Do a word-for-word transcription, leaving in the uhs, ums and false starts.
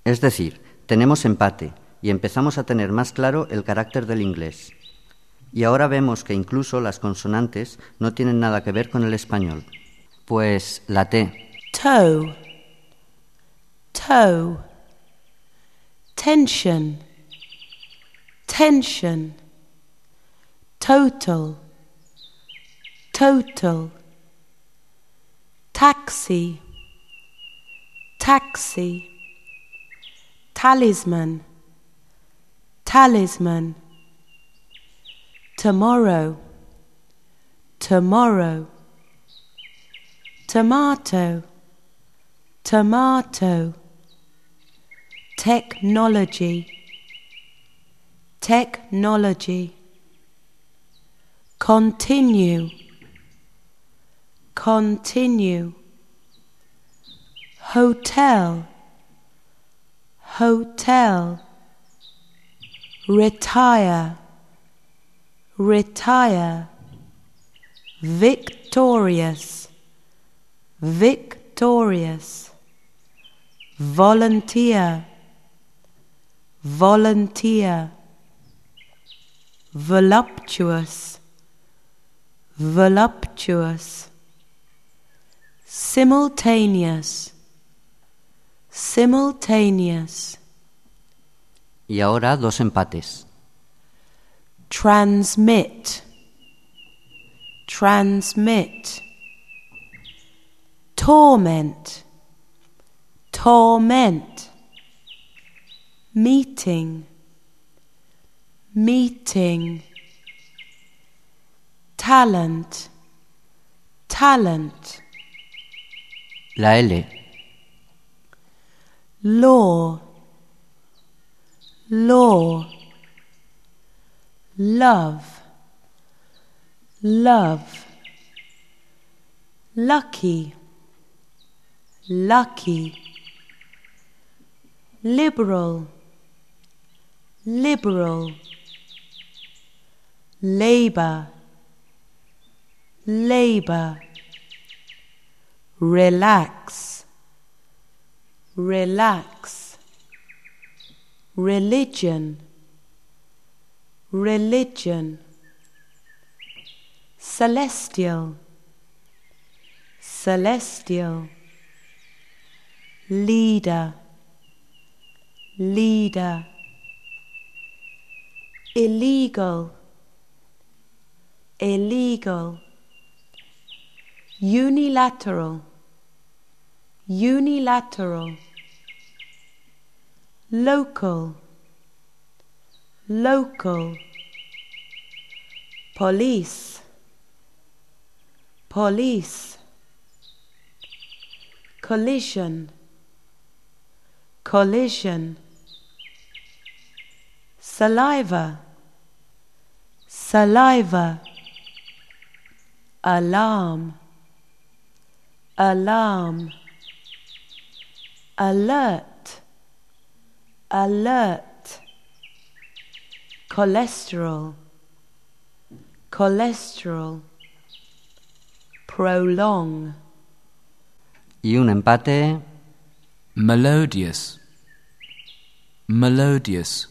Es decir, tenemos empate y empezamos a tener más claro el carácter del inglés. Y ahora vemos que incluso las consonantes no tienen nada que ver con el español. Pues la T. Toe, toe. Tension, tension. Total, total. Taxi, taxi. Talisman, talisman. Tomorrow, tomorrow. Tomato, tomato. Technology, technology. Continue, continue. Hotel, hotel. Retire, retire. Victorious, victorious. Volunteer, volunteer. Voluptuous, voluptuous. Simultaneous, simultaneous. Y ahora dos empates. Transmit, transmit. Torment, torment. Meeting, meeting. Talent, talent. La L. Law, law. Love, love. Lucky, lucky. Liberal, liberal. Labor, labor. Relax, relax. Religion, religion. Celestial, celestial. Leader, leader. Illegal, illegal. Unilateral, unilateral. Local, local. Police, police. Collision, collision. Saliva, saliva. Alarm, alarm. Alert, alert. Cholesterol, cholesterol. Prolong. Y un empate. Melodious, melodious.